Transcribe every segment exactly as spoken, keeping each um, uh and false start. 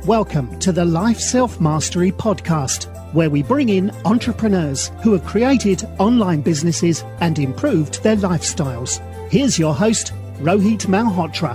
Welcome to the Life Self-Mastery Podcast, where we bring in entrepreneurs who have created online businesses and improved their lifestyles. Here's your host, Rohit Malhotra.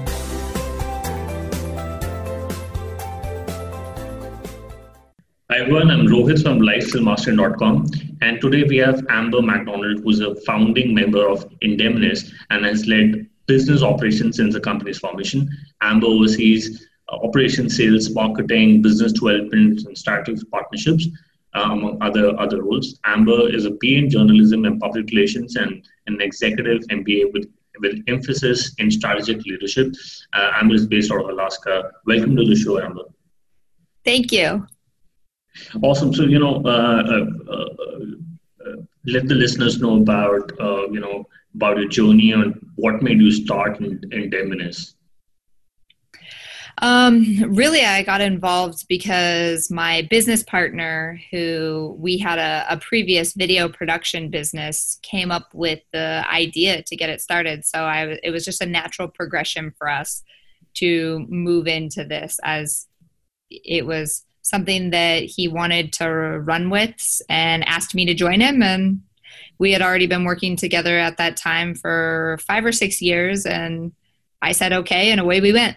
Hi everyone, I'm Rohit from life self mastery dot com, and today we have Amber McDonald, who's a founding member of Indemnis and has led business operations since the company's formation. Amber oversees uh, operations, sales, marketing, business development, and strategic partnerships, uh, among other other roles. Amber is a B A in journalism and public relations and an executive M B A with with emphasis in strategic leadership. Uh, Amber is based out of Alaska. Welcome to the show, Amber. Thank you. Awesome. So, you know, uh, uh, uh, let the listeners know about, uh, you know, about your journey and what made you start in, in Indemnis. Um, really, I got involved because my business partner, who we had a, a previous video production business, came up with the idea to get it started. So I, it was just a natural progression for us to move into this, as it was something that he wanted to run with and asked me to join him. And we had already been working together at that time for five or six years. And I said, okay, and away we went.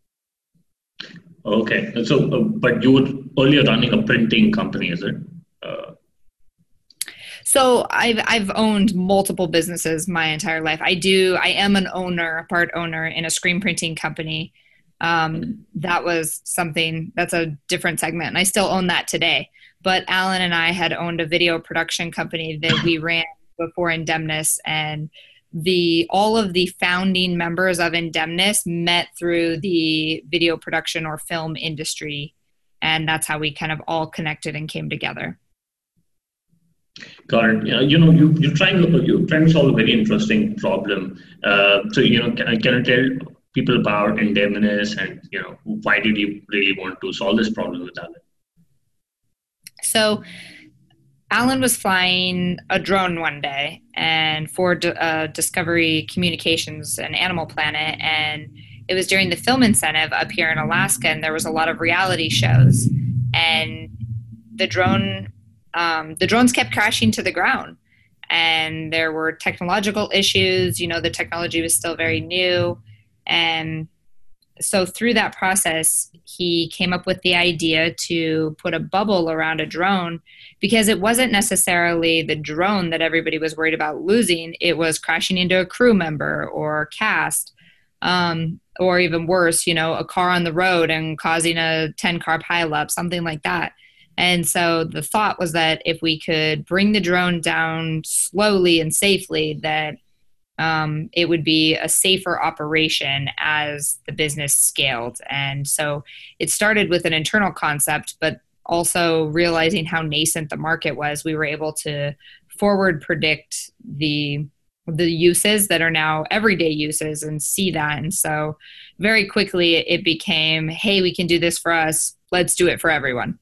Okay. So, uh, but you were earlier running a printing company, is it? Uh... So I've, I've owned multiple businesses my entire life. I do, I am an owner, a part owner in a screen printing company. Um, that was something that's a different segment, and I still own that today. But Alan and I had owned a video production company that we ran before Indemnis, and the all of the founding members of Indemnis met through the video production or film industry, and that's how we kind of all connected and came together. Got it. Yeah, you know, you you're trying you're trying to solve a very interesting problem. Uh, so you know, can, can I tell people about Indemnis and, you know, why did you really want to solve this problem with Alan? So Alan was flying a drone one day and for uh, Discovery Communications and Animal Planet, and it was during the film incentive up here in Alaska, and there was a lot of reality shows, and the drone, um, the drones kept crashing to the ground, and there were technological issues. You know, the technology was still very new. And so through that process, he came up with the idea to put a bubble around a drone, because it wasn't necessarily the drone that everybody was worried about losing. It was crashing into a crew member or cast, um, or even worse, you know, a car on the road and causing a ten car pileup, something like that. And so the thought was that if we could bring the drone down slowly and safely, that Um, it would be a safer operation as the business scaled. And so it started with an internal concept, but also realizing how nascent the market was, we were able to forward predict the the uses that are now everyday uses and see that. And so very quickly it became, hey, we can do this for us. Let's do it for everyone.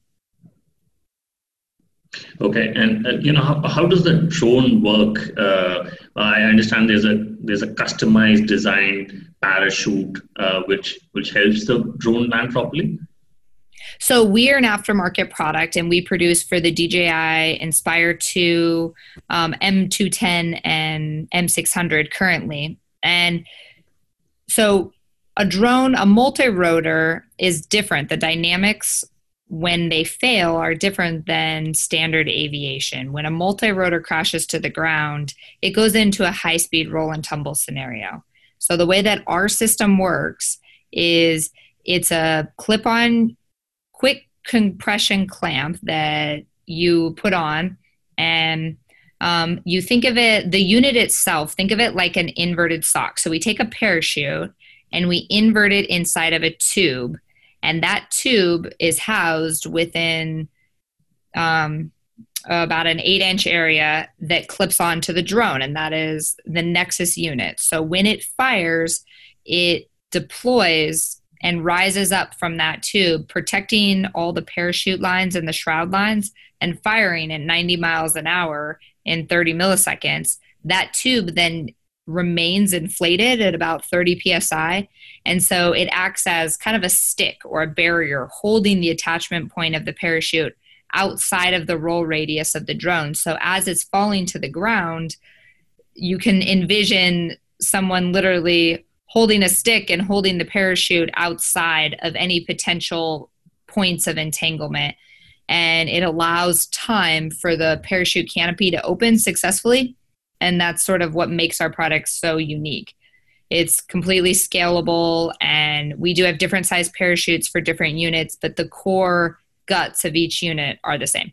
Okay, and uh, you know, how, how does the drone work? Uh, I understand there's a there's a customized design parachute uh, which which helps the drone land properly. So we are an aftermarket product, and we produce for the D J I Inspire two, um, M two ten, and M six hundred currently. And so a drone, a multi-rotor, is different. The dynamics when they fail are different than standard aviation. When a multi-rotor crashes to the ground, it goes into a high-speed roll and tumble scenario. So the way that our system works is it's a clip-on quick compression clamp that you put on, and um, you think of it, the unit itself, think of it like an inverted sock. So we take a parachute and we invert it inside of a tube, and that tube is housed within um, about an eight inch area that clips onto the drone, and that is the Nexus unit. So when it fires, it deploys and rises up from that tube, protecting all the parachute lines and the shroud lines, and firing at ninety miles an hour in thirty milliseconds. That tube then remains inflated at about thirty P S I. And so it acts as kind of a stick or a barrier holding the attachment point of the parachute outside of the roll radius of the drone. So as it's falling to the ground, you can envision someone literally holding a stick and holding the parachute outside of any potential points of entanglement. And it allows time for the parachute canopy to open successfully. And that's sort of what makes our product so unique. It's completely scalable, and we do have different size parachutes for different units, but the core guts of each unit are the same.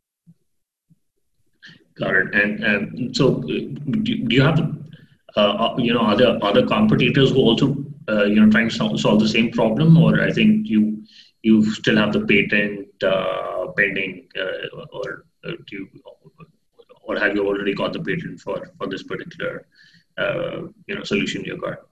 Got it. And, and so do you have, uh, you know, other other competitors who also, uh, you know, trying to solve, solve the same problem? Or I think you you still have the patent uh, pending, uh, or uh, do you, or have you already got the patent for, for this particular, uh, you know, solution you got?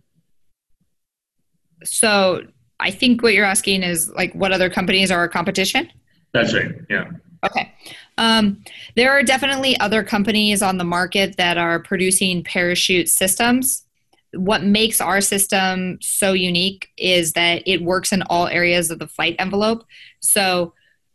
So I think what you're asking is like what other companies are our competition? That's right. Yeah. Okay. Um, there are definitely other companies on the market that are producing parachute systems. What makes our system so unique is that it works in all areas of the flight envelope. So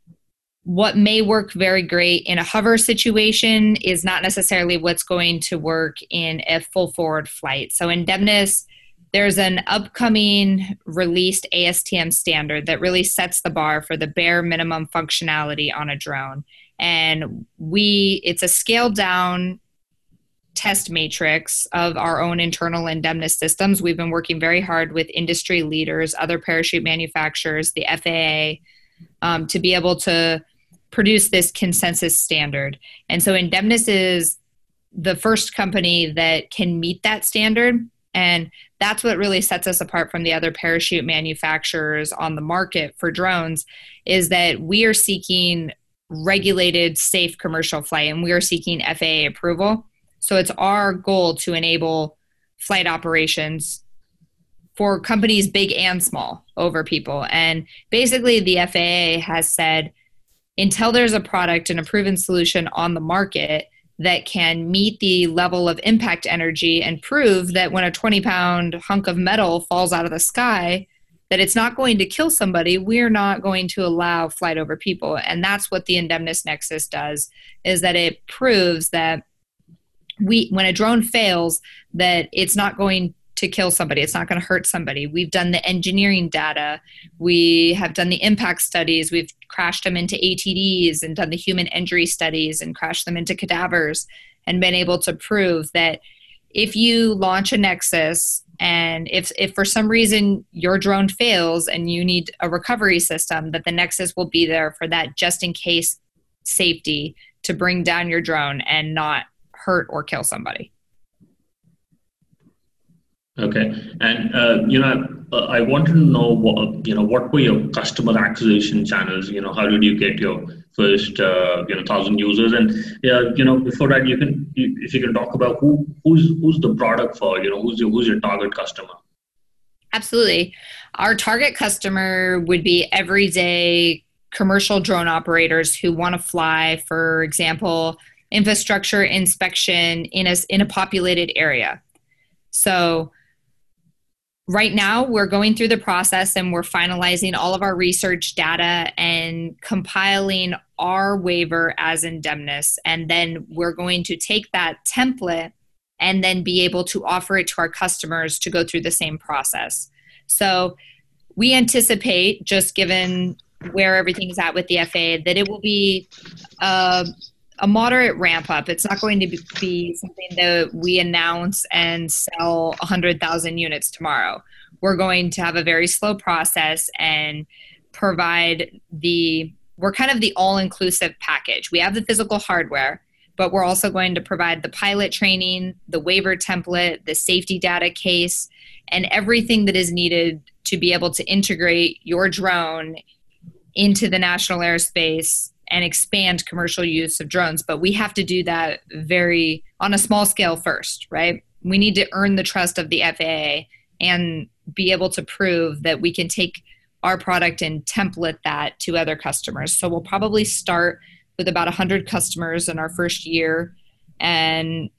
what may work very great in a hover situation is not necessarily what's going to work in a full forward flight. So in Indemnis, there's an upcoming released A S T M standard that really sets the bar for the bare minimum functionality on a drone. And we, it's a scaled down test matrix of our own internal Indemnis systems. We've been working very hard with industry leaders, other parachute manufacturers, the F A A, um, to be able to produce this consensus standard. And so Indemnis is the first company that can meet that standard. And that's what really sets us apart from the other parachute manufacturers on the market for drones, is that we are seeking regulated, safe commercial flight, and we are seeking F A A approval. So it's our goal to enable flight operations for companies big and small over people. And basically the F A A has said, until there's a product and a proven solution on the market that can meet the level of impact energy and prove that when a twenty pound hunk of metal falls out of the sky, that it's not going to kill somebody, we're not going to allow flight over people. And that's what the Indemnis Nexus does, is that it proves that we, when a drone fails, that it's not going to kill somebody. It's not going to hurt somebody. We've done the engineering data. We have done the impact studies. We've crashed them into A T Ds and done the human injury studies and crashed them into cadavers and been able to prove that if you launch a Nexus and if, if for some reason your drone fails and you need a recovery system, that the Nexus will be there for that just in case safety to bring down your drone and not hurt or kill somebody. Okay, and uh, you know, uh, I wanted to know what you know. What were your customer acquisition channels? You know, how did you get your first uh, you know thousand users? And yeah, you know, before that, you can you, if you can talk about who who's who's the product for. You know, who's your who's your target customer? Absolutely, our target customer would be everyday commercial drone operators who want to fly, for example, infrastructure inspection in a in a populated area. So right now, we're going through the process and we're finalizing all of our research data and compiling our waiver as Indemnis. And then we're going to take that template and then be able to offer it to our customers to go through the same process. So we anticipate, just given where everything's at with the F A A, that it will be uh, a moderate ramp up. It's not going to be something that we announce and sell one hundred thousand units tomorrow. We're going to have a very slow process and provide the, we're kind of the all-inclusive package. We have the physical hardware, but we're also going to provide the pilot training, the waiver template, the safety data case, and everything that is needed to be able to integrate your drone into the national airspace and expand commercial use of drones. But we have to do that very on a small scale first, right? We need to earn the trust of the F A A and be able to prove that we can take our product and template that to other customers. So we'll probably start with about one hundred customers in our first year. And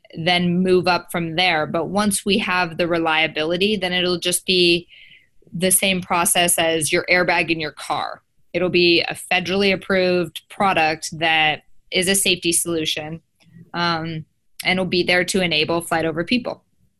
then move up from there. But once we have the reliability, then it'll just be the same process as your airbag in your car. It'll be a federally approved product that is a safety solution, um, and it'll be there to enable flight over people.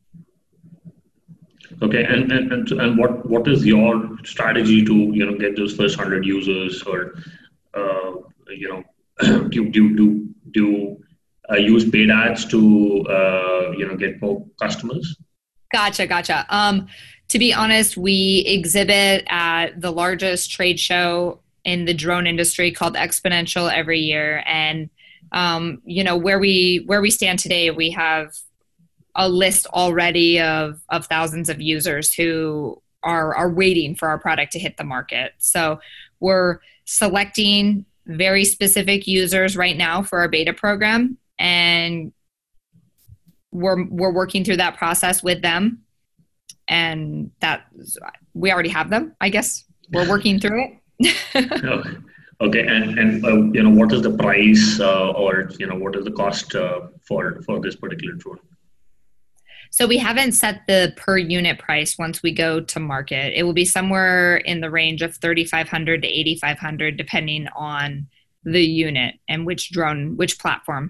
Okay, and and and, and what, what is your strategy to you know get those first hundred users, or uh, you know do do do do uh, use paid ads to uh, you know get more customers? Gotcha, gotcha. Um, to be honest, we exhibit at the largest trade show in the drone industry called Exponential every year, and um, you know where we where we stand today, we have a list already of, of thousands of users who are, are waiting for our product to hit the market. So we're selecting very specific users right now for our beta program, and we're, we're working through that process with them. And that we already have them, I guess. We're working through it. Okay, and and uh, you know what is the price uh, or you know what is the cost uh, for for this particular drone? So we haven't set the per unit price once we go to market. It will be somewhere in the range of thirty-five hundred to eighty-five hundred, depending on the unit and which drone, which platform.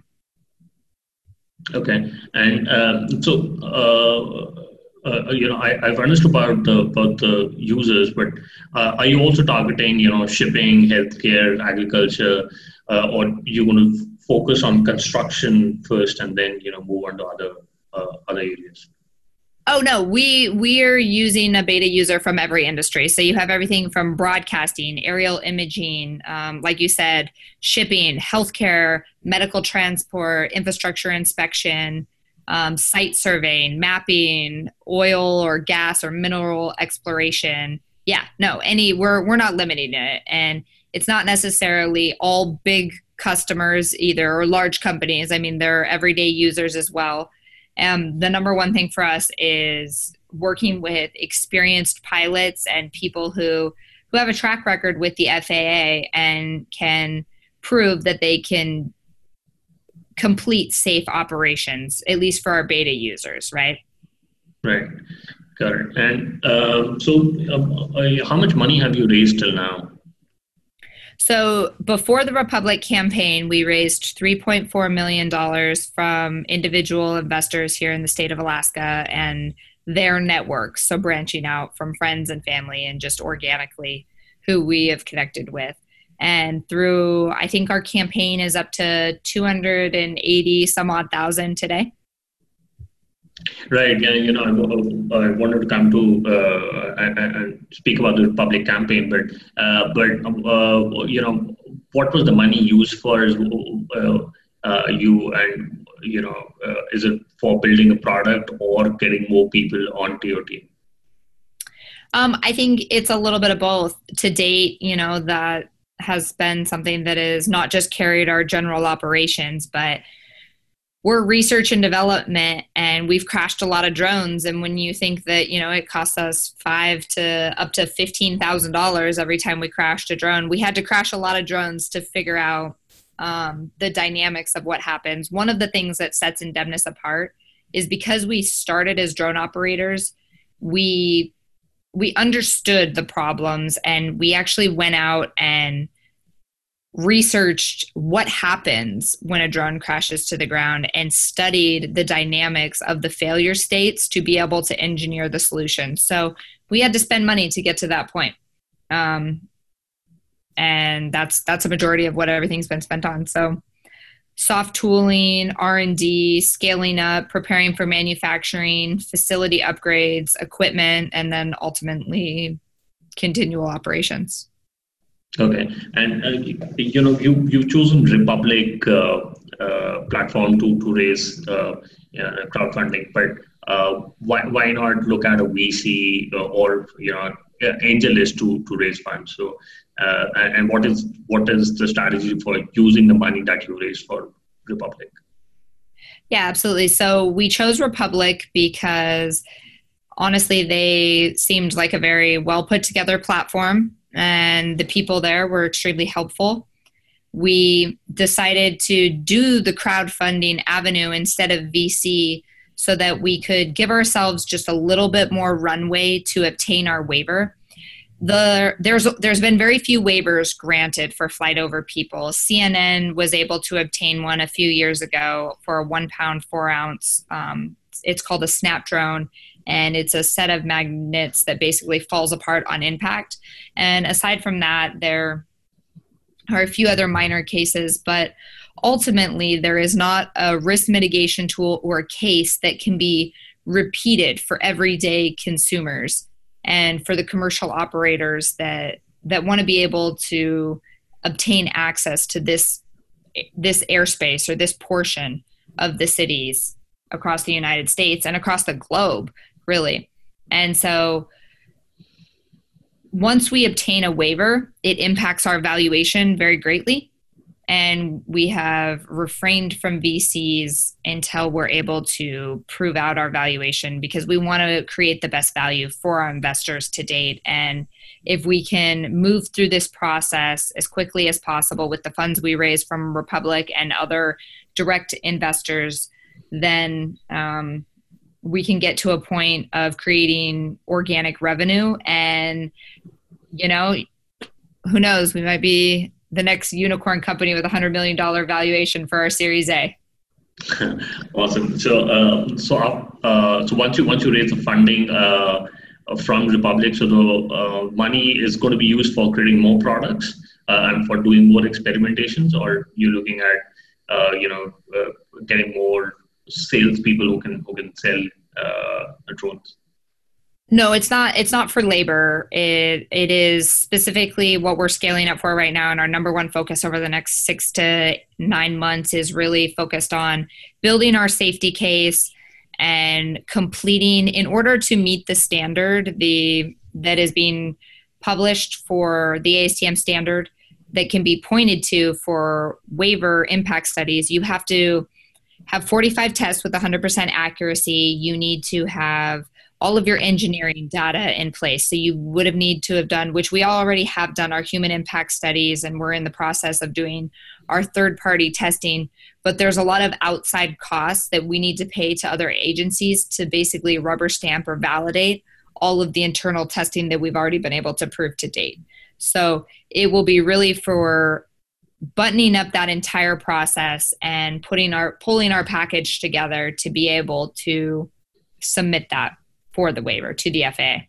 Okay, and um, so uh, uh, you know I, I've understood about the about the users, but uh, are you also targeting you know shipping, healthcare, agriculture, uh, or you're going to focus on construction first and then you know move on to other Uh, other areas? Oh no, we we're using a beta user from every industry. So you have everything from broadcasting, aerial imaging, um, like you said, shipping, healthcare, medical transport, infrastructure inspection, um, site surveying, mapping, oil or gas or mineral exploration. Yeah, no, any we're we're not limiting it, and it's not necessarily all big customers either or large companies. I mean, they're everyday users as well. Um, the number one thing for us is working with experienced pilots and people who, who have a track record with the F A A and can prove that they can complete safe operations, at least for our beta users, right? Right. Got it. And um, so um, uh, how much money have you raised till now? So before the Republic campaign, we raised three point four million dollars from individual investors here in the state of Alaska and their networks. So branching out from friends and family and just organically who we have connected with. And through, I think our campaign is up to two hundred eighty some odd thousand today. Right. Yeah, you know, I, I wanted to come to uh, and, and speak about the Republic campaign, but uh, but uh, you know, what was the money used for? Uh, uh, you and you know, uh, is it for building a product or getting more people onto your team? Um, I think it's a little bit of both. To date, you know, that has been something that is not just carried our general operations, but we're research and development, and we've crashed a lot of drones. And when you think that, you know, it costs us five to up to fifteen thousand dollars every time we crashed a drone, we had to crash a lot of drones to figure out um, the dynamics of what happens. One of the things that sets Indemnis apart is because we started as drone operators, we we understood the problems, and we actually went out and researched what happens when a drone crashes to the ground and studied the dynamics of the failure states to be able to engineer the solution. So we had to spend money to get to that point. Um, and that's that's a majority of what everything's been spent on. So soft tooling, R and D, scaling up, preparing for manufacturing, facility upgrades, equipment, and then ultimately continual operations. Okay, and uh, you know you you've chosen Republic uh, uh, platform to to raise uh, uh, crowdfunding, but uh, why why not look at a V C or you know AngelList to to raise funds? So uh, and what is what is the strategy for using the money that you raised for Republic? Yeah, absolutely. So we chose Republic because honestly, they seemed like a very well put together platform, and the people there were extremely helpful. we decided to do the crowdfunding avenue instead of V C so that we could give ourselves just a little bit more runway to obtain our waiver. The, there's there's been very few waivers granted for flight over people. C N N was able to obtain one a few years ago for a one pound, four ounce. Um, it's called a snap drone, and it's a set of magnets that basically falls apart on impact. And aside from that, there are a few other minor cases, but ultimately there is not a risk mitigation tool or a case that can be repeated for everyday consumers and for the commercial operators that that want to be able to obtain access to this this airspace or this portion of the cities across the United States and across the globe, really. And so once we obtain a waiver, it impacts our valuation very greatly. And we have refrained from V Cs until we're able to prove out our valuation, because we want to create the best value for our investors to date. And if we can move through this process as quickly as possible with the funds we raise from Republic and other direct investors, then um, we can get to a point of creating organic revenue. And, you know, who knows, we might be the next unicorn company with a one hundred million dollars valuation for our Series A. Awesome. So, uh, so, uh, so once you once you raise the funding uh, from Republic, so the uh, money is going to be used for creating more products uh, and for doing more experimentations, or you're looking at, uh, you know, uh, getting more salespeople who can who can sell uh, drones. No, it's not. It's not for labor. It it is specifically what we're scaling up for right now, and our number one focus over the next six to nine months is really focused on building our safety case and completing, in order to meet the standard the that is being published for the A S T M standard that can be pointed to for waiver impact studies. You have to have forty-five tests with one hundred percent accuracy. You need to have all of your engineering data in place. So you would have need to have done, which we already have done, our human impact studies, and we're in the process of doing our third-party testing. But there's a lot of outside costs that we need to pay to other agencies to basically rubber stamp or validate all of the internal testing that we've already been able to prove to date. So it will be really for buttoning up that entire process and putting our pulling our package together to be able to submit that for the waiver to the F A A.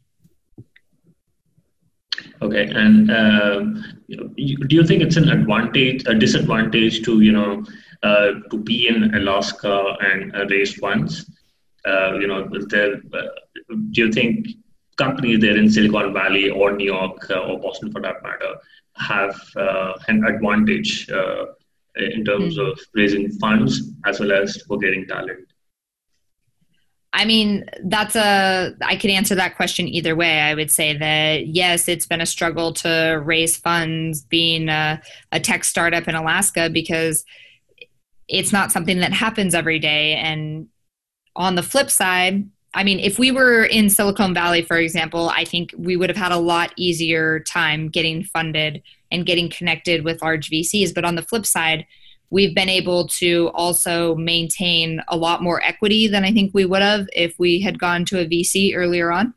Okay, and uh, do you think it's an advantage, a disadvantage to you know uh, to be in Alaska and uh, raise funds? Uh, you know, there. Uh, do you think companies there in Silicon Valley or New York uh, or Boston, for that matter, have uh, an advantage uh, in terms mm-hmm. of raising funds as well as for getting talent? I mean, that's a, I could answer that question either way. I would say that, yes, it's been a struggle to raise funds being a, a tech startup in Alaska, because it's not something that happens every day. And on the flip side, I mean, if we were in Silicon Valley, for example, I think we would have had a lot easier time getting funded and getting connected with large V Cs. But on the flip side, we've been able to also maintain a lot more equity than I think we would have if we had gone to a V C earlier on.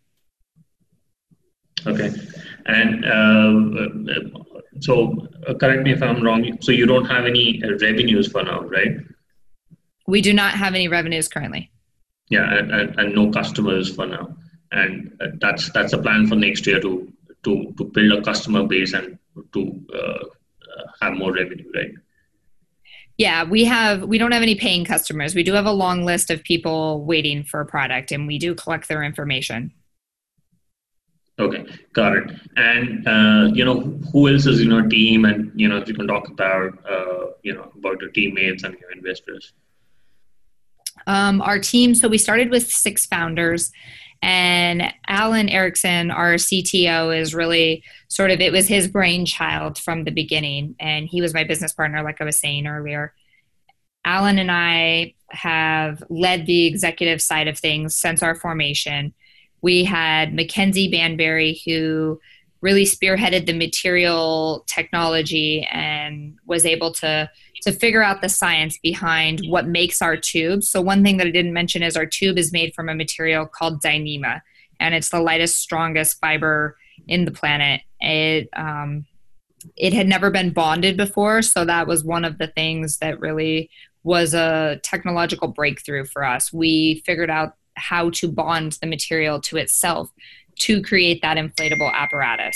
Okay. And uh, so uh, correct me if I'm wrong. So you don't have any revenues for now, right? We do not have any revenues currently. Yeah, and, and, and no customers for now. And uh, that's that's a plan for next year to to to build a customer base and to uh, have more revenue, right? Yeah, we have, we don't have any paying customers. We do have a long list of people waiting for a product, and we do collect their information. Okay, got it. And, uh, you know, who else is in your team? And, you know, if you can talk about, uh, you know, about your teammates and your investors. Um, our team, so we started with six founders, and Alan Erickson, our C T O, is really sort of, it was his brainchild from the beginning. And he was my business partner, like I was saying earlier. Alan and I have led the executive side of things since our formation. We had Mackenzie Banbury, who really spearheaded the material technology and was able to to figure out the science behind what makes our tube. So one thing that I didn't mention is our tube is made from a material called Dyneema, and it's the lightest, strongest fiber in the planet. It um, it had never been bonded before, so that was one of the things that really was a technological breakthrough for us. We figured out how to bond the material to itself to create that inflatable apparatus.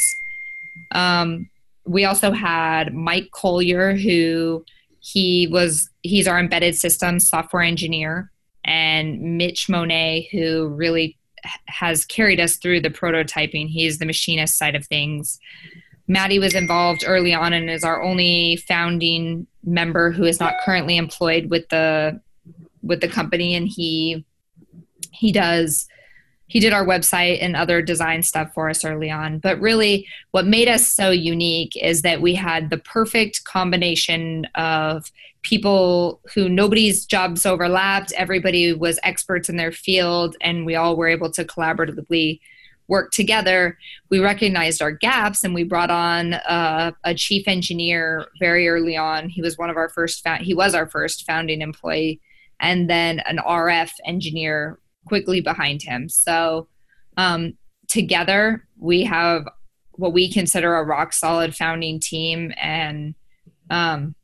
Um, we also had Mike Collier, who he was, he's our embedded systems software engineer, and Mitch Monet, who really has carried us through the prototyping. He's the machinist side of things. Maddie was involved early on and is our only founding member who is not currently employed with the with the company, and he he does he did our website and other design stuff for us early on. But really what made us so unique is that we had the perfect combination of people who nobody's jobs overlapped, everybody was experts in their field, and we all were able to collaboratively work together. We recognized our gaps, and we brought on uh, a chief engineer very early on. He was one of our first, he was our first founding employee, and then an R F engineer quickly behind him. So um, together we have what we consider a rock solid founding team, and um,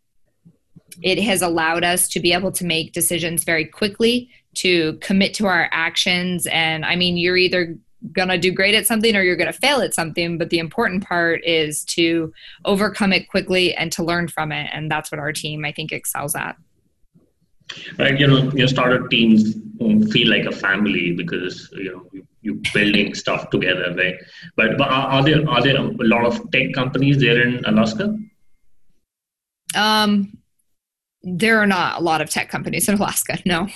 it has allowed us to be able to make decisions very quickly, to commit to our actions. And I mean, you're either going to do great at something or you're going to fail at something, but the important part is to overcome it quickly and to learn from it. And that's what our team, I think, excels at. Right, you know, your startup teams feel like a family because you know you, you're building stuff together, right? But but are, are there are there a lot of tech companies there in Alaska? Um, there are not a lot of tech companies in Alaska. No.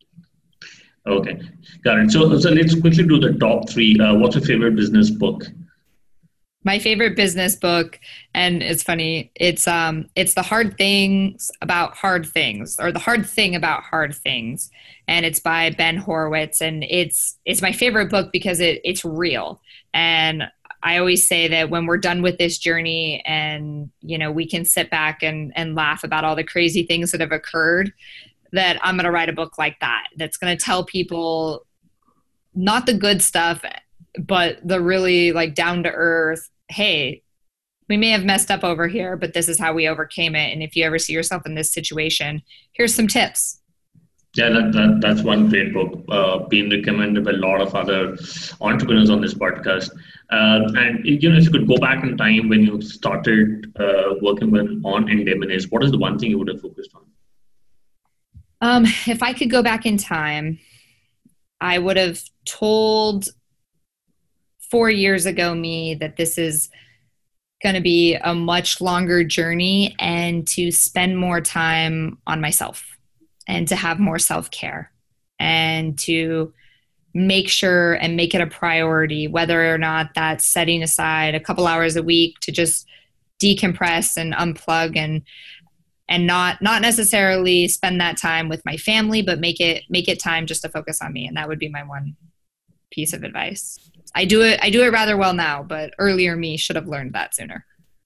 Okay, got it. So so let's quickly do the top three. Uh, what's your favorite business book? My favorite business book, and it's funny, it's um it's The Hard Things About Hard Things, or The Hard Thing About Hard Things, and it's by Ben Horowitz, and it's it's my favorite book because it it's real. And I always say that when we're done with this journey and you know we can sit back and and laugh about all the crazy things that have occurred, that I'm going to write a book like that that's going to tell people not the good stuff, but the really like down to earth, hey, we may have messed up over here, but this is how we overcame it. And if you ever see yourself in this situation, here's some tips. Yeah, that, that that's one great book, uh, being recommended by a lot of other entrepreneurs on this podcast. Uh, and you know, if you could go back in time when you started uh, working with on Indemnis, what is the one thing you would have focused on? Um, if I could go back in time, I would have told four years ago me that this is going to be a much longer journey, and to spend more time on myself and to have more self-care and to make sure and make it a priority, whether or not that's setting aside a couple hours a week to just decompress and unplug and and not not necessarily spend that time with my family, but make it make it time just to focus on me. And that would be my one piece of advice. I do it I do it rather well now, but earlier me should have learned that sooner.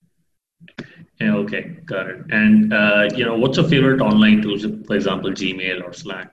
Yeah, okay, got it. And uh, you know, what's your favorite online tools, for example, Gmail or Slack?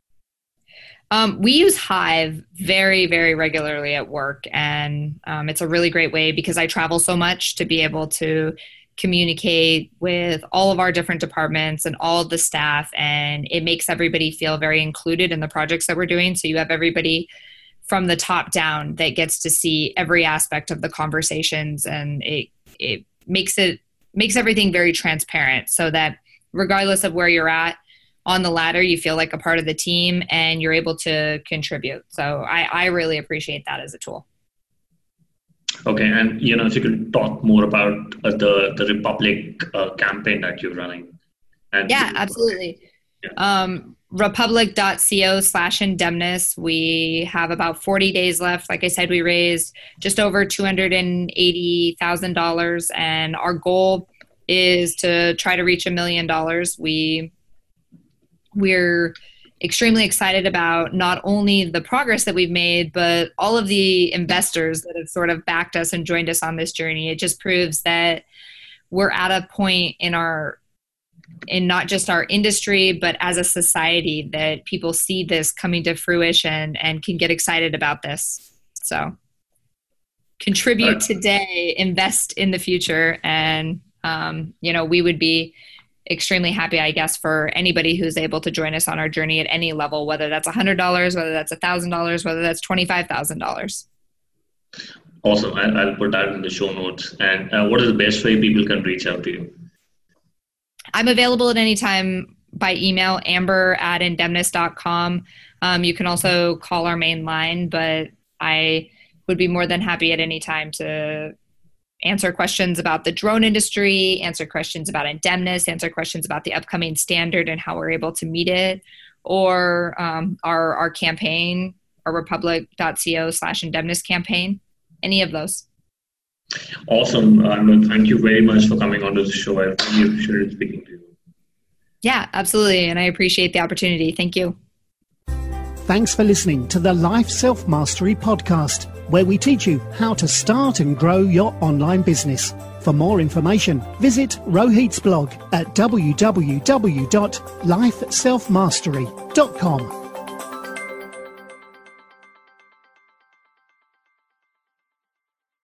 Um, we use Hive very, very regularly at work, and um, it's a really great way because I travel so much to be able to communicate with all of our different departments and all of the staff, and it makes everybody feel very included in the projects that we're doing. So you have everybody from the top down that gets to see every aspect of the conversations, and it it makes it makes everything very transparent so that regardless of where you're at on the ladder, you feel like a part of the team and you're able to contribute. So I, I really appreciate that as a tool. Okay, and you know, if you could talk more about uh, the the Republic uh, campaign that you're running. And yeah, absolutely. Yeah. Um, republic.co slash Indemnis. We have about forty days left. Like I said, we raised just over two hundred eighty thousand dollars, and our goal is to try to reach a million dollars. We we're extremely excited about not only the progress that we've made, but all of the investors that have sort of backed us and joined us on this journey. It just proves that we're at a point in our, in not just our industry, but as a society, that people see this coming to fruition and can get excited about this. So contribute today, invest in the future. And, um, you know, we would be extremely happy, I guess, for anybody who's able to join us on our journey at any level, whether that's one hundred dollars, whether that's one thousand dollars, whether that's twenty-five thousand dollars. Awesome. I'll put that in the show notes. And uh, what is the best way people can reach out to you? I'm available at any time by email, amber at indemnis dot com. Um, you can also call our main line, but I would be more than happy at any time to answer questions about the drone industry, answer questions about Indemnis, answer questions about the upcoming standard and how we're able to meet it, or um, our, our campaign, our republic.co slash Indemnis campaign, any of those. Awesome. Um, thank you very much for coming on to the show. I really appreciated speaking to you. Yeah, absolutely. And I appreciate the opportunity. Thank you. Thanks for listening to the Life Self-Mastery podcast, where we teach you how to start and grow your online business. For more information, visit Rohit's blog at w w w dot life self mastery dot com.